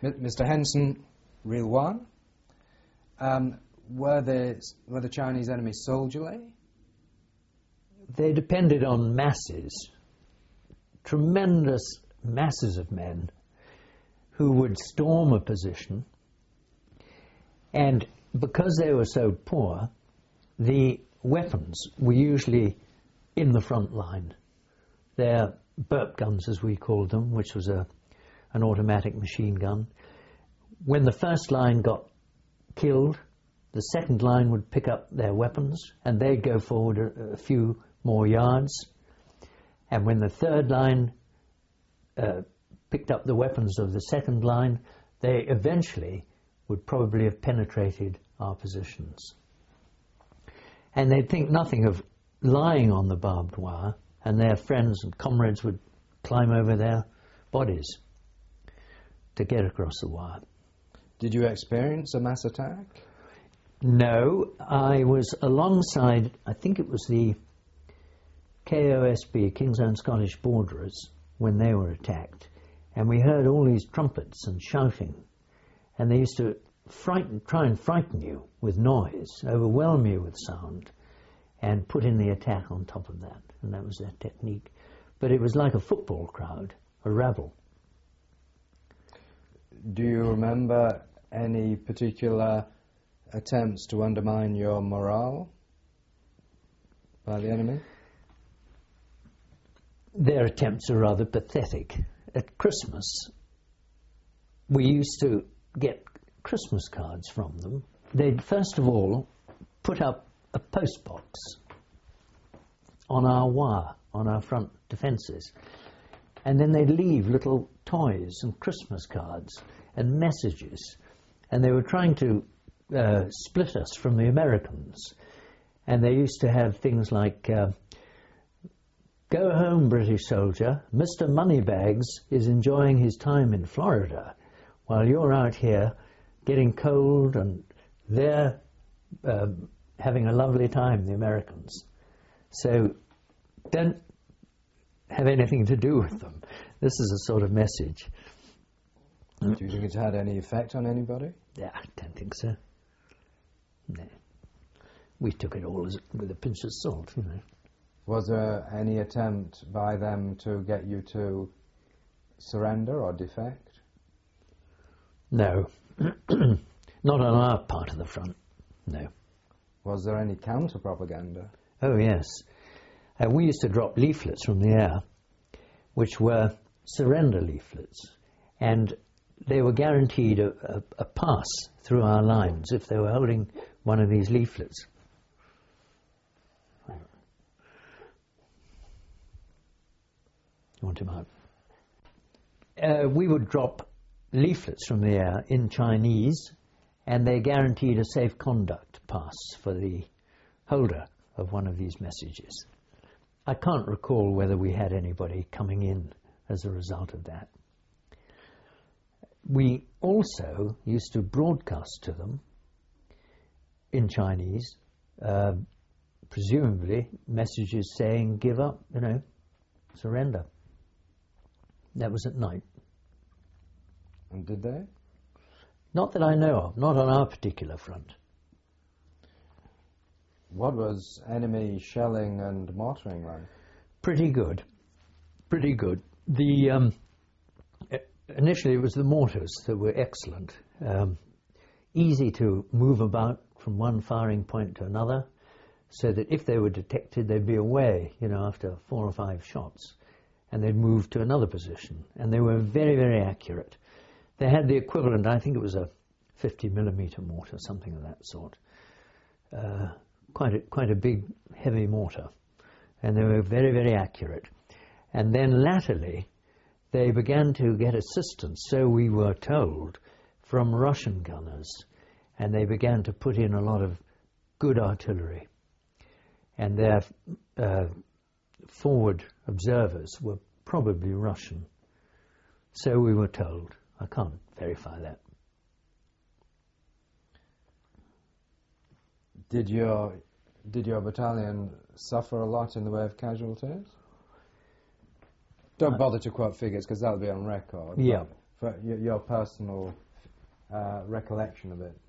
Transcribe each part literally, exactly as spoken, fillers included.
Mister Henson, Real One, um, were the were the Chinese enemies soldierly? They depended on masses, tremendous masses of men who would storm a position, and because they were so poor, the weapons were usually in the front line. Their burp guns, as we called them, which was a, an automatic machine gun. When the first line got killed, the second line would pick up their weapons and they'd go forward a, a few more yards. And when the third line uh, picked up the weapons of the second line, they eventually would probably have penetrated our positions. And they'd think nothing of lying on the barbed wire, and their friends and comrades would climb over their bodies to get across the wire. Did you experience a mass attack? No, I was alongside, I think it was the K O S B, King's Own Scottish Borderers, when they were attacked, and we heard all these trumpets and shouting, and they used to frighten, try and frighten you with noise, overwhelm you with sound, and put in the attack on top of that, and that was their technique. But it was like a football crowd, a rabble. Do you remember any particular attempts to undermine your morale by the enemy? Their attempts are rather pathetic. At Christmas, we used to get Christmas cards from them. They'd first of all put up a post box on our wire, on our front defences, and then they'd leave little toys and Christmas cards and messages, and they were trying to uh, split us from the Americans, and they used to have things like uh, "Go home, British soldier, Mister Moneybags is enjoying his time in Florida while you're out here getting cold and they're uh, having a lovely time, the Americans. So don't have anything to do with them." This is a sort of message. Do you think it's had any effect on anybody? Yeah, I don't think so. No. We took it all as, with a pinch of salt, you know. Was there any attempt by them to get you to surrender or defect? No. Not on our part of the front, no. Was there any counter-propaganda? Oh, yes. Uh, we used to drop leaflets from the air, which were surrender leaflets, and they were guaranteed a, a, a pass through our lines if they were holding one of these leaflets. You want him out? Uh, we would drop leaflets from the air in Chinese, and they guaranteed a safe conduct pass for the holder of one of these messages. I can't recall whether we had anybody coming in as a result of that. We also used to broadcast to them in Chinese, uh, presumably messages saying, "Give up, you know, surrender." That was at night. And did they? Not that I know of, not on our particular front. What was enemy shelling and mortaring like? Pretty good. Pretty good. The um, initially it was the mortars that were excellent. Um, easy to move about from one firing point to another, so that if they were detected, they'd be away, you know, after four or five shots, and they'd move to another position. And they were very, very accurate. They had the equivalent, I think it was a fifty millimeter mortar, something of that sort. Uh, quite a, quite a big, heavy mortar. And they were very, very accurate. And then latterly, they began to get assistance, so we were told, from Russian gunners. And they began to put in a lot of good artillery. And their uh, forward observers were probably Russian. So we were told. I can't verify that. Did your did your battalion suffer a lot in the way of casualties? Don't bother to quote figures because that'll be on record. Yeah. for your, your personal uh, recollection of it?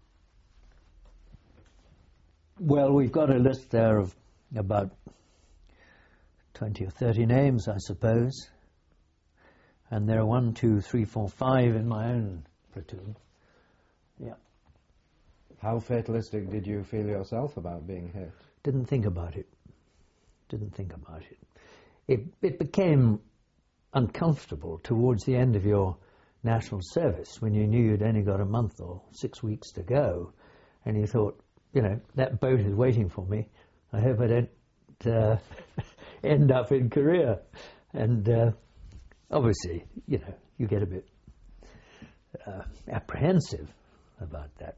Well, we've got a list there of about twenty or thirty names, I suppose. And there are one, two, three, four, five in my own platoon. Yeah. How fatalistic did you feel yourself about being hit? Didn't think about it. Didn't think about it. It, it became uncomfortable towards the end of your national service when you knew you'd only got a month or six weeks to go, and you thought, you know, that boat is waiting for me. I hope I don't uh, end up in Korea. And uh, obviously, you know, you get a bit uh, apprehensive about that.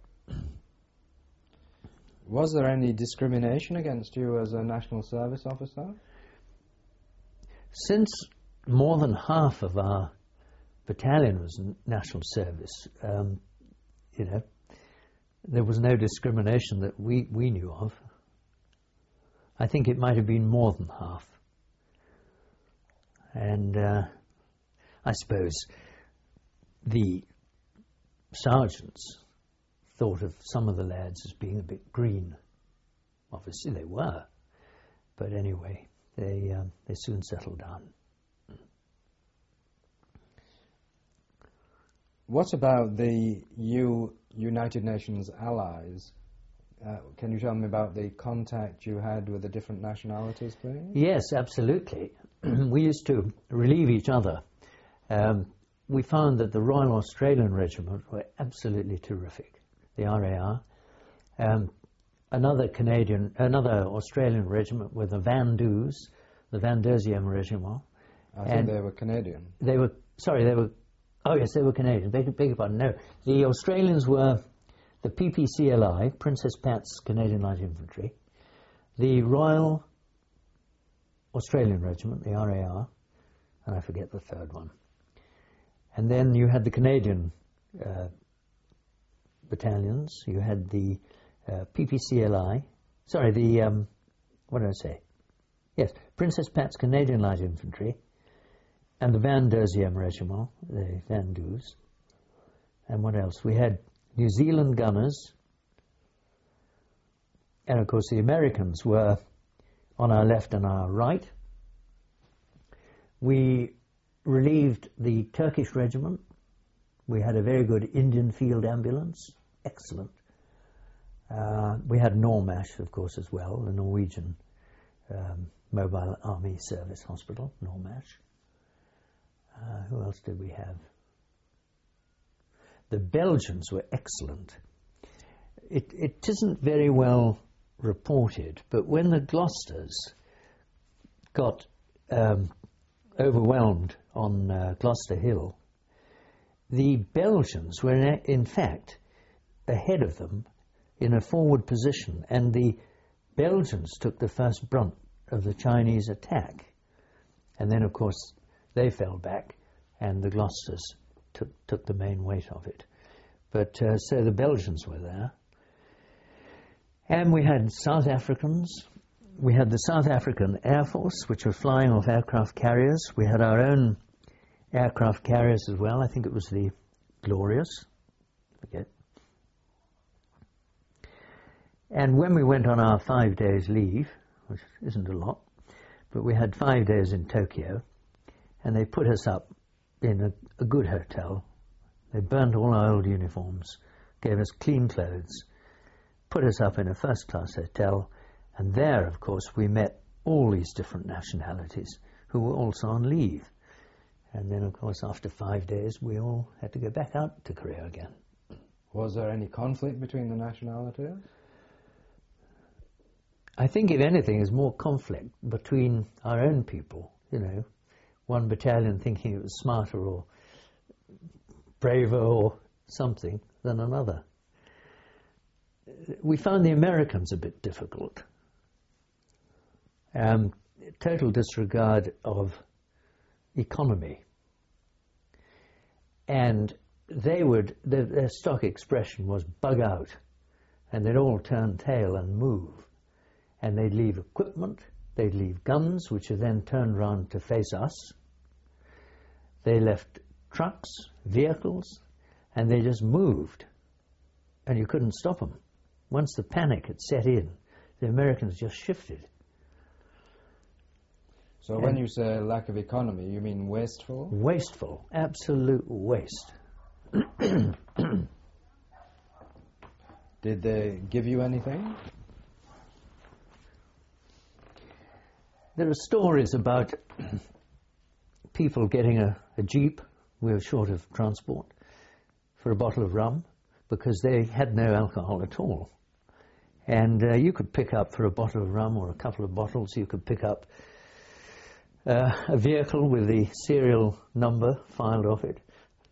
Was there any discrimination against you as a national service officer? Since more than half of our battalion was n- national service, um, you know, there was no discrimination that we, we knew of. I think it might have been more than half. And uh, I suppose the sergeants thought of some of the lads as being a bit green. Obviously they were, but anyway, they um, they soon settled down. What about the U United Nations allies? Uh, can you tell me about the contact you had with the different nationalities, please? Yes, absolutely. We used to relieve each other. Um, we found that the Royal Australian Regiment were absolutely terrific. The R A R. Um, another Canadian, another Australian regiment were the Van Doos, the Van Deuxième Regiment. I think they were Canadian. They were, sorry, they were, oh yes, they were Canadian, beg, beg your pardon, no. The Australians were the P P C L I, Princess Pat's Canadian Light Infantry, the Royal Australian Regiment, the R A R, and I forget the third one. And then you had the Canadian uh, battalions. You had the uh, P P C L I, sorry, the, um, what did I say? Yes, Princess Pat's Canadian Light Infantry, and the Van Deuxième Regiment, the Van Doos. And what else? We had New Zealand gunners, and of course the Americans were on our left and our right. We relieved the Turkish regiment. We had a very good Indian field ambulance, excellent. Uh, we had Normash, of course, as well, the Norwegian um, Mobile Army Service Hospital, Normash. Uh, who else did we have? The Belgians were excellent. It, it isn't very well reported, but when the Gloucesters got um, overwhelmed on uh, Gloucester Hill, the Belgians were in, in fact ahead of them in a forward position, and the Belgians took the first brunt of the Chinese attack. And then, of course, they fell back, and the Gloucesters took, took the main weight of it. But uh, so the Belgians were there. And we had South Africans. We had the South African Air Force, which were flying off aircraft carriers. We had our own aircraft carriers as well. I think it was the Glorious. Forget. And when we went on our five days leave, which isn't a lot, but we had five days in Tokyo, and they put us up in a, a good hotel. They burnt all our old uniforms, gave us clean clothes, put us up in a first-class hotel, and there, of course, we met all these different nationalities who were also on leave. And then, of course, after five days, we all had to go back out to Korea again. Was there any conflict between the nationalities? I think, if anything, there's more conflict between our own people, you know, one battalion thinking it was smarter or braver or something than another. We found the Americans a bit difficult. Um, total disregard of economy. And they would, their, their stock expression was bug out, and they'd all turn tail and move. And they'd leave equipment, they'd leave guns, which are then turned round to face us. They left trucks, vehicles, and they just moved, and you couldn't stop them. Once the panic had set in, the Americans just shifted. So and when you say lack of economy, you mean wasteful? Wasteful, absolute waste. Did they give you anything? There are stories about people getting a, a jeep, we were short of transport, for a bottle of rum, because they had no alcohol at all. And uh, you could pick up for a bottle of rum or a couple of bottles, you could pick up uh, a vehicle with the serial number filed off it.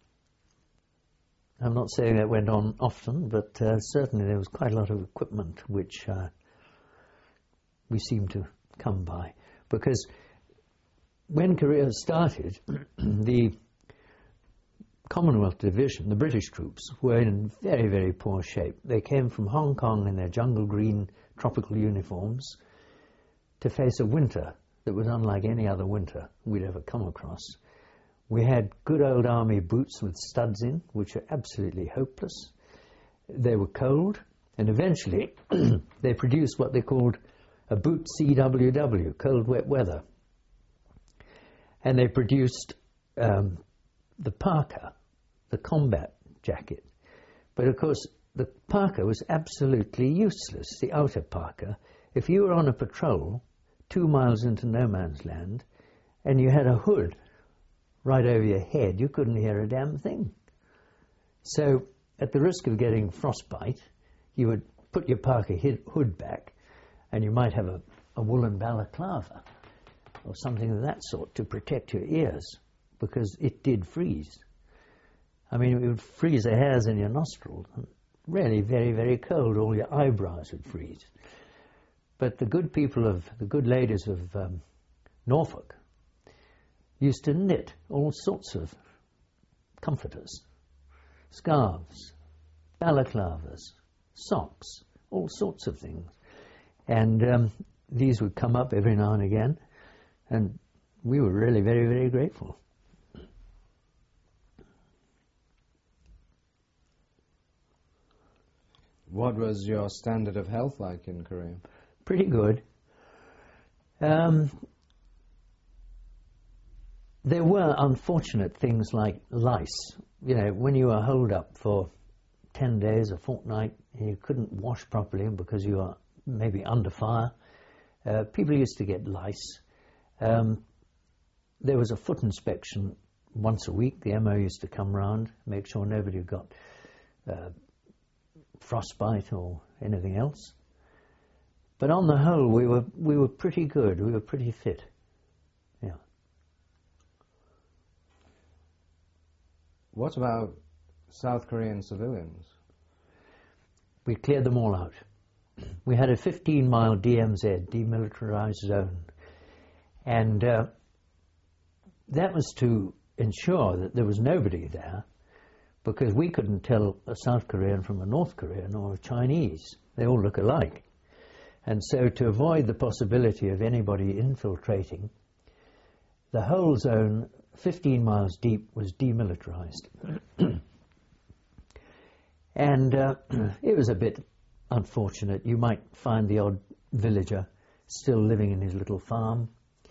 I'm not saying that went on often, but uh, certainly there was quite a lot of equipment which uh, we seemed to come by. Because when Korea started, the Commonwealth Division, the British troops, were in very, very poor shape. They came from Hong Kong in their jungle green tropical uniforms to face a winter that was unlike any other winter we'd ever come across. We had good old army boots with studs in, which are absolutely hopeless. They were cold, and eventually they produced what they called a boot C W W, cold wet weather. And they produced um, the parka, the combat jacket. But of course, the parka was absolutely useless, the outer parka. If you were on a patrol two miles into no man's land and you had a hood right over your head, you couldn't hear a damn thing. So, at the risk of getting frostbite, you would put your parka hood back, and you might have a, a woolen balaclava or something of that sort to protect your ears, because it did freeze. I mean, it would freeze the hairs in your nostrils. Really very, very cold. All your eyebrows would freeze. But the good people of, the good ladies of um, Norfolk used to knit all sorts of comforters, scarves, balaclavas, socks, all sorts of things. And um, these would come up every now and again, and we were really very, very grateful. What was your standard of health like in Korea? Pretty good. Um, there were unfortunate things like lice. You know, when you were holed up for ten days, a fortnight, and you couldn't wash properly because you were maybe under fire, uh, people used to get lice. Um, there was a foot inspection once a week. The M O used to come round, make sure nobody got uh, frostbite or anything else. But on the whole, we were we were pretty good. We were pretty fit. Yeah. What about South Korean civilians? We cleared them all out. We had a fifteen mile D M Z, demilitarized zone, and uh, that was to ensure that there was nobody there, because we couldn't tell a South Korean from a North Korean or a Chinese. They all look alike. And so to avoid the possibility of anybody infiltrating, the whole zone, fifteen miles deep, was demilitarized. And uh, it was a bit unfortunate. You might find the odd villager still living in his little farm.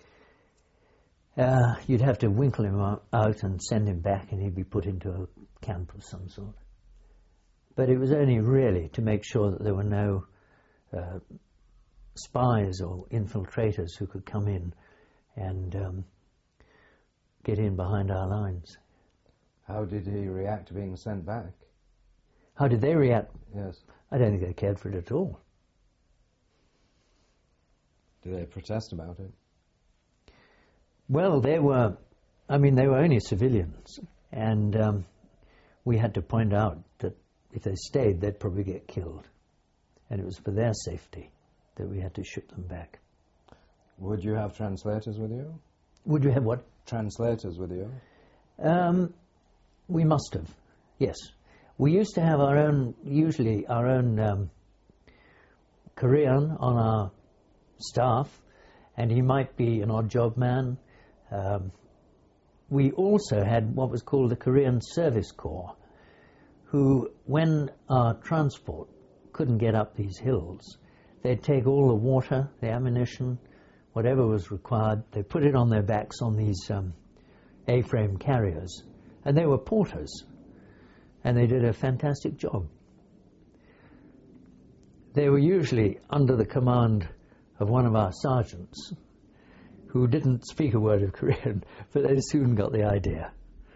Uh, you'd have to winkle him out and send him back, and he'd be put into a camp of some sort. But it was only really to make sure that there were no uh, spies or infiltrators who could come in and um, get in behind our lines. How did he react to being sent back? How did they react? Yes. I don't think they cared for it at all. Did they protest about it? Well, they were, I mean, they were only civilians, and um, we had to point out that if they stayed, they'd probably get killed. And it was for their safety that we had to ship them back. Would you have translators with you? Would you have what? Translators with you? Um, we must have, yes. We used to have our own, usually our own um, Korean on our staff, and he might be an odd job man. Um, we also had what was called the Korean Service Corps, who, when our transport couldn't get up these hills, they'd take all the water, the ammunition, whatever was required, they put it on their backs on these um, A-frame carriers, and they were porters, and they did a fantastic job. They were usually under the command of one of our sergeants, who didn't speak a word of Korean, but they soon got the idea.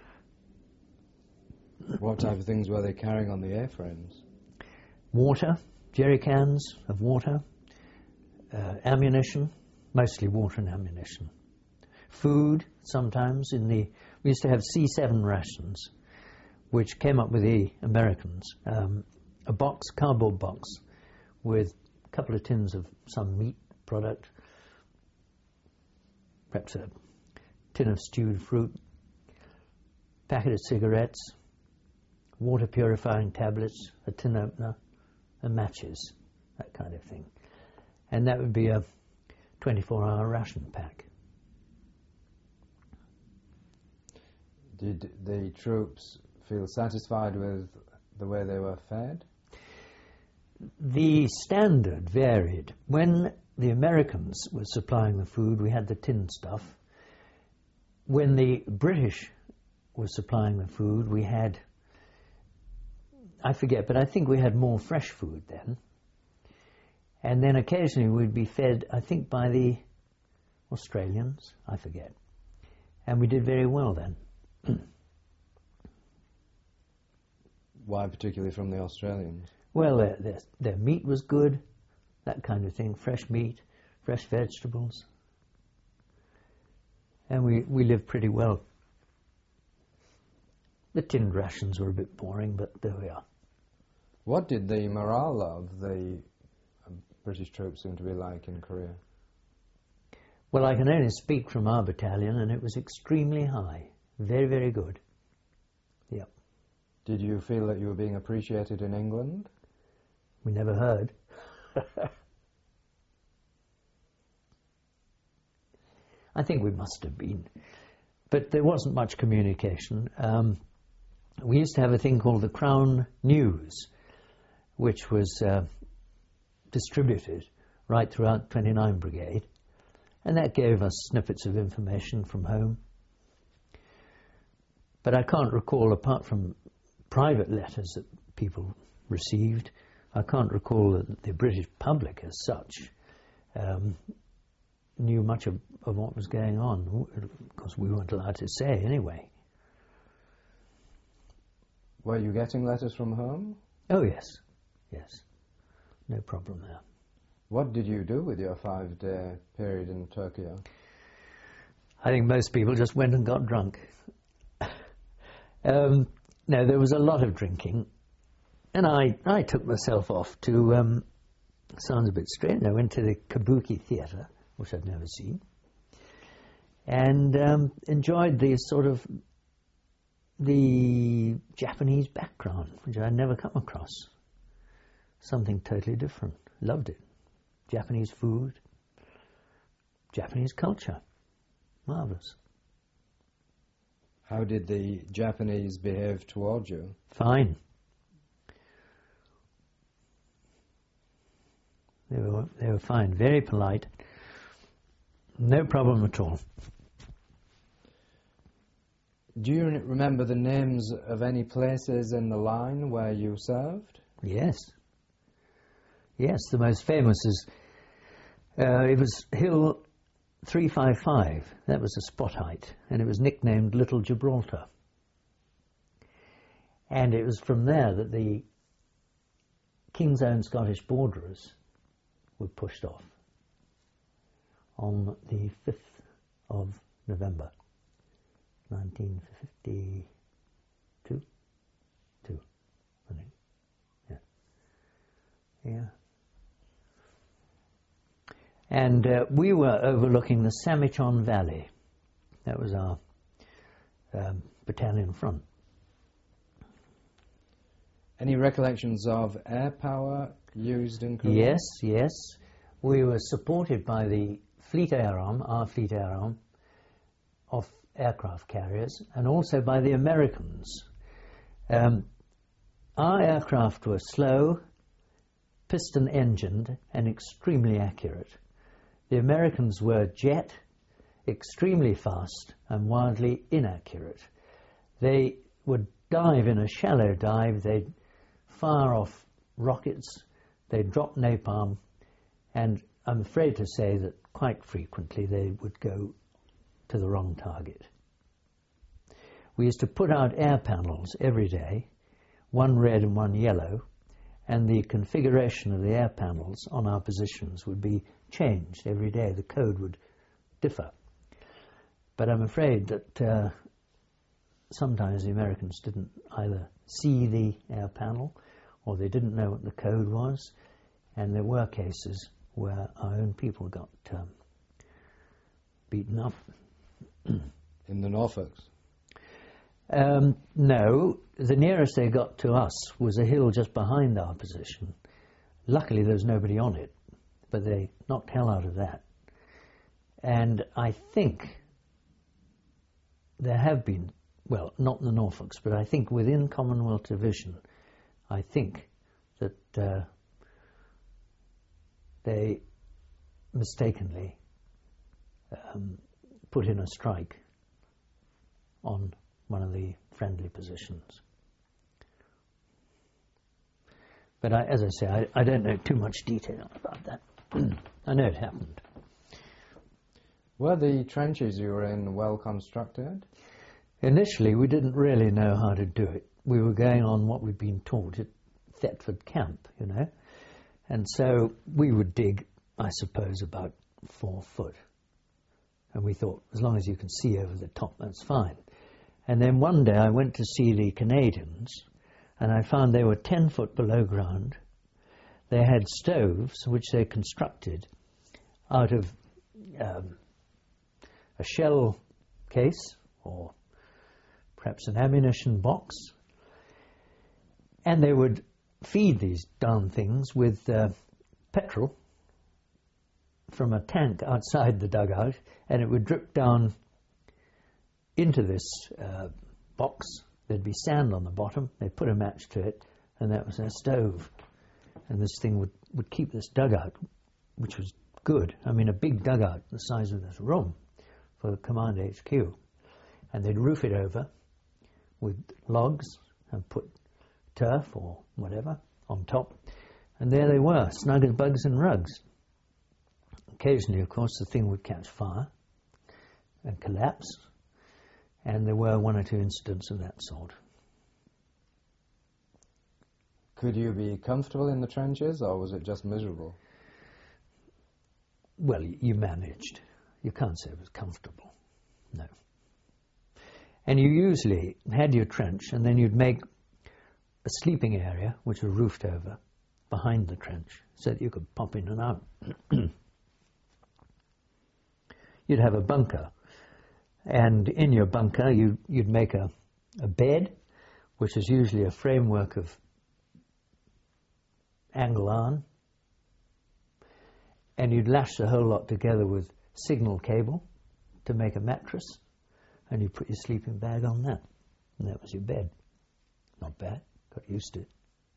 What type of things were they carrying on the airframes? Water, jerry cans of water, uh, ammunition, mostly water and ammunition. Food, sometimes, in the... We used to have C seven rations, which came up with the Americans. Um, a box, cardboard box, with a couple of tins of some meat product, perhaps a tin of stewed fruit, packet of cigarettes, water purifying tablets, a tin opener, and matches, that kind of thing. And that would be a twenty-four hour ration pack. Did the troops feel satisfied with the way they were fed? The standard varied. When the Americans were supplying the food, we had the tin stuff. When the British were supplying the food, we had, I forget, but I think we had more fresh food then. And then occasionally we'd be fed, I think, by the Australians, I forget. And we did very well then. Why particularly from the Australians? Well, their, their, their meat was good, that kind of thing, fresh meat, fresh vegetables. And we, we lived pretty well. The tinned rations were a bit boring, but there we are. What did the morale of the British troops seem to be like in Korea? Well, I can only speak from our battalion, and it was extremely high. Very, very good. Yep. Did you feel that you were being appreciated in England? We never heard. I think we must have been. But there wasn't much communication. Um, we used to have a thing called the Crown News, which was uh, distributed right throughout twenty-nine Brigade, and that gave us snippets of information from home. But I can't recall, apart from private letters that people received, I can't recall that the British public as such um, knew much of, of what was going on. Of course, we weren't allowed to say anyway. Were you getting letters from home? Oh, yes. Yes. No problem there. What did you do with your five-day period in Tokyo? I think most people just went and got drunk. um, no, there was a lot of drinking. And I, I took myself off to, um, sounds a bit strange, I went to the Kabuki Theatre, which I'd never seen, and um, enjoyed the sort of the Japanese background, which I'd never come across. Something totally different. Loved it. Japanese food, Japanese culture. Marvellous. How did the Japanese behave towards you? Fine. They were, they were fine, very polite. No problem at all. Do you remember the names of any places in the line where you served? Yes. Yes, the most famous is, uh, it was Hill three five five. That was a spot height, and it was nicknamed Little Gibraltar. And it was from there that the King's Own Scottish Borderers were pushed off on the fifth of November, nineteen fifty-two. Two, I think. Yeah. Yeah. And uh, we were overlooking the Samichon Valley. That was our um, battalion front. Any recollections of air power used in Korea? Yes, yes. We were supported by the Fleet Air Arm, our Fleet Air Arm, of aircraft carriers and also by the Americans. Um, our aircraft were slow, piston-engined, and extremely accurate. The Americans were jet, extremely fast, and wildly inaccurate. They would dive in a shallow dive, they'd fire off rockets, they'd drop napalm, and I'm afraid to say that quite frequently they would go to the wrong target. We used to put out air panels every day, one red and one yellow, and the configuration of the air panels on our positions would be changed every day. The code would differ. But I'm afraid that uh, sometimes the Americans didn't either see the air panel or they didn't know what the code was, and there were cases where our own people got um, beaten up. In the Norfolks? Um, no, the nearest they got to us was a hill just behind our position. Luckily there was nobody on it, but they knocked hell out of that. And I think there have been, well, not in the Norfolks, but I think within Commonwealth Division, I think that uh, they mistakenly um, put in a strike on one of the friendly positions. But I, as I say, I, I don't know too much detail about that. I know it happened. Were the trenches you were in well constructed? Initially, we didn't really know how to do it. We were going on what we'd been taught at Thetford Camp, you know. And so we would dig, I suppose, about four foot. And we thought, as long as you can see over the top, that's fine. And then one day I went to see the Canadians, and I found they were ten foot below ground. They had stoves, which they constructed out of um, a shell case, or perhaps an ammunition box. And they would feed these darn things with uh, petrol from a tank outside the dugout, and it would drip down into this uh, box. There'd be sand on the bottom. They'd put a match to it, and that was their stove. And this thing would, would keep this dugout, which was good. I mean, a big dugout the size of this room for the command H Q. And they'd roof it over with logs and put turf or whatever on top. And there they were, snug as bugs and rugs. Occasionally, of course, the thing would catch fire and collapse. And there were one or two incidents of that sort. Could you be comfortable in the trenches, or was it just miserable? Well, you managed. You can't say it was comfortable. No. And you usually had your trench, and then you'd make a sleeping area, which was roofed over, behind the trench, so that you could pop in and out. You'd have a bunker. And in your bunker, you, you'd make a, a bed, which is usually a framework of angle iron, and you'd lash the whole lot together with signal cable to make a mattress, and you put your sleeping bag on that, and that was your bed. Not bad, got used to it.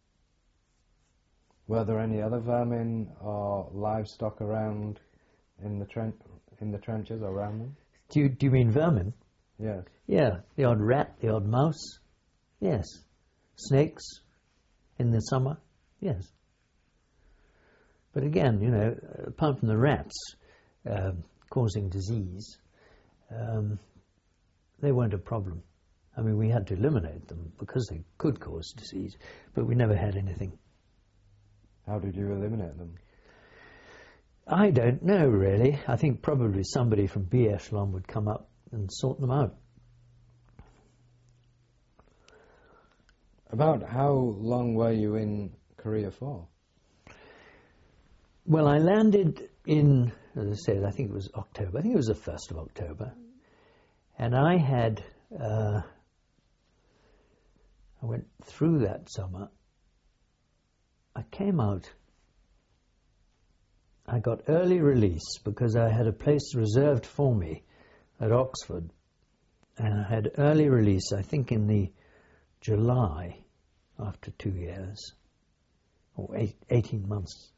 Were there any other vermin or livestock around in the tren in the trenches or around them? Do you, do you mean vermin? Yes. Yeah, the odd rat, the odd mouse. Yes. Snakes in the summer. Yes. But again, you know, apart from the rats um, causing disease, um, they weren't a problem. I mean, we had to eliminate them because they could cause disease, but we never had anything. How did you eliminate them? I don't know, really. I think probably somebody from B Echelon would come up and sort them out. About how long were you in Korea for? Well, I landed in, as I said, I think it was October. I think it was the first of October. And I had, uh, I went through that summer. I came out, I got early release because I had a place reserved for me at Oxford and I had early release, I think in the July, after two years, or eight, eighteen months.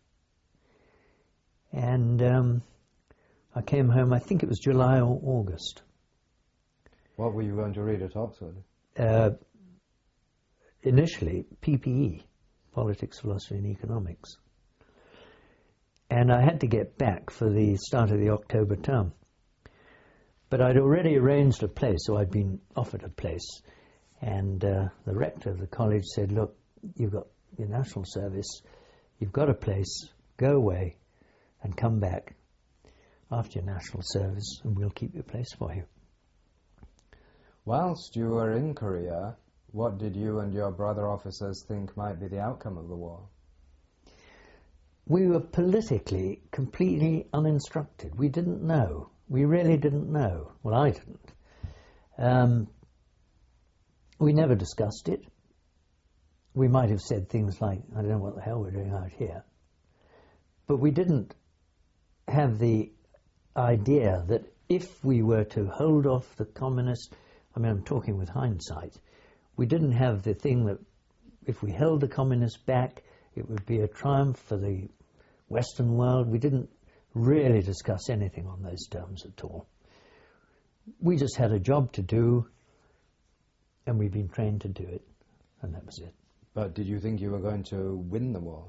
And um, I came home, I think it was July or August. What were you going to read at Oxford? Uh, initially, P P E, Politics, Philosophy and Economics. And I had to get back for the start of the October term. But I'd already arranged a place, so I'd been offered a place. And uh, the rector of the college said, look, you've got your national service, you've got a place, go away and come back after your national service and we'll keep your place for you. Whilst you were in Korea, what did you and your brother officers think might be the outcome of the war? We were politically completely uninstructed. We didn't know. We really didn't know. Well, I didn't. Um, we never discussed it. We might have said things like, I don't know what the hell we're doing out here. But we didn't have the idea that if we were to hold off the communists, I mean, I'm talking with hindsight, we didn't have the thing that if we held the communists back, it would be a triumph for the Western world. We didn't really discuss anything on those terms at all. We just had a job to do, and we'd been trained to do it, and that was it. But did you think you were going to win the war?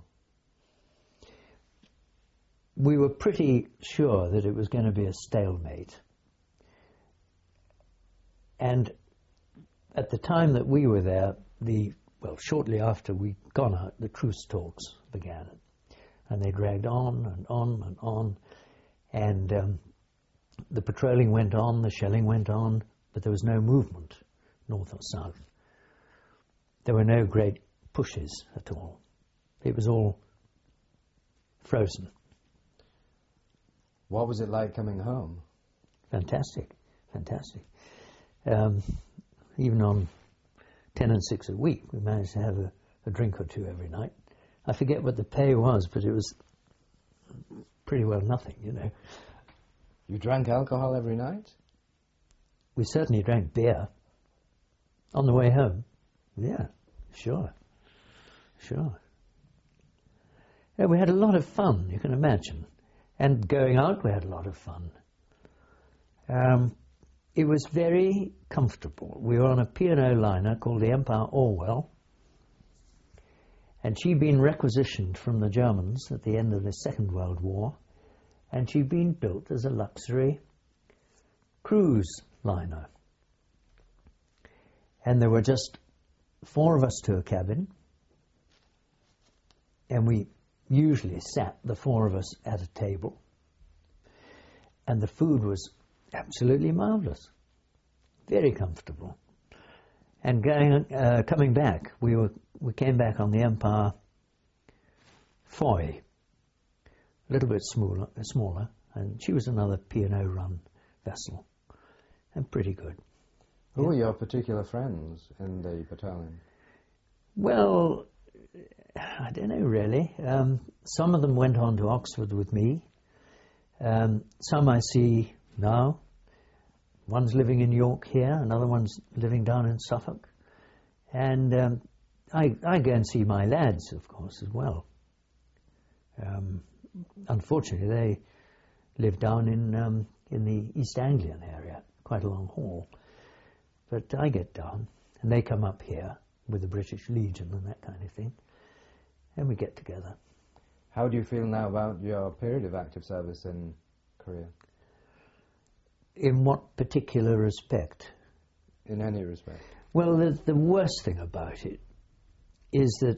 We were pretty sure that it was going to be a stalemate. And at the time that we were there, the well, shortly after we'd gone out, the truce talks began. And they dragged on and on and on. And um, the patrolling went on, the shelling went on, but there was no movement, north or south. There were no great pushes at all. It was all frozen. What was it like coming home? Fantastic, fantastic. Um, even on ten and six a week, we managed to have a, a drink or two every night. I forget what the pay was, but it was pretty well nothing, you know. You drank alcohol every night? We certainly drank beer on the way home. Yeah, sure, sure. Yeah, we had a lot of fun, you can imagine. And going out, we had a lot of fun. Um, it was very comfortable. We were on a P and O liner called the Empire Orwell, and she'd been requisitioned from the Germans at the end of the Second World War, and she'd been built as a luxury cruise liner. And there were just four of us to a cabin, and we usually sat, the four of us, at a table, and the food was absolutely marvellous, very comfortable. And going, uh, coming back, we were we came back on the Empire Foy, a little bit smaller, smaller, and she was another P and O run vessel, and pretty good. Who Yeah. were your particular friends in the battalion? Well, I don't know really. Um, some of them went on to Oxford with me. Um, some I see now. One's living in York here, another one's living down in Suffolk. And um, I, I go and see my lads, of course, as well. Um, unfortunately, they live down in, um, in the East Anglian area, quite a long haul. But I get down, and they come up here with the British Legion and that kind of thing, and we get together. How do you feel now about your period of active service in Korea? In what particular respect? In any respect? Well, the, the worst thing about it is that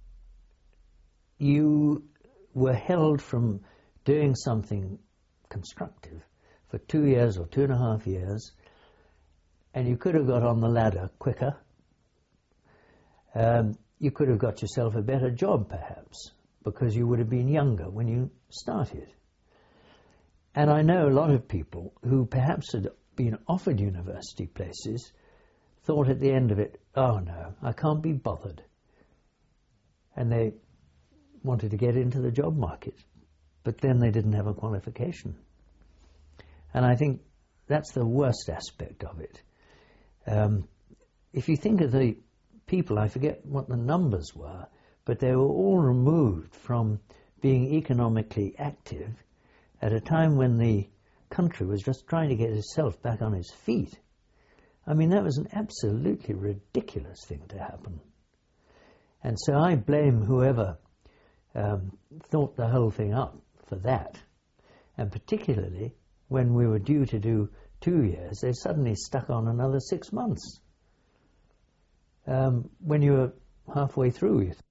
you were held from doing something constructive for two years or two and a half years, and you could have got on the ladder quicker. Um, you could have got yourself a better job, perhaps, because you would have been younger when you started. And I know a lot of people who perhaps had been offered university places thought at the end of it, oh no, I can't be bothered. And they wanted to get into the job market, but then they didn't have a qualification. And I think that's the worst aspect of it. Um, if you think of the people, I forget what the numbers were, but they were all removed from being economically active at a time when the country was just trying to get itself back on its feet. I mean, that was an absolutely ridiculous thing to happen. And so I blame whoever um, thought the whole thing up for that. And particularly when we were due to do two years, they suddenly stuck on another six months. Um, when you were halfway through, you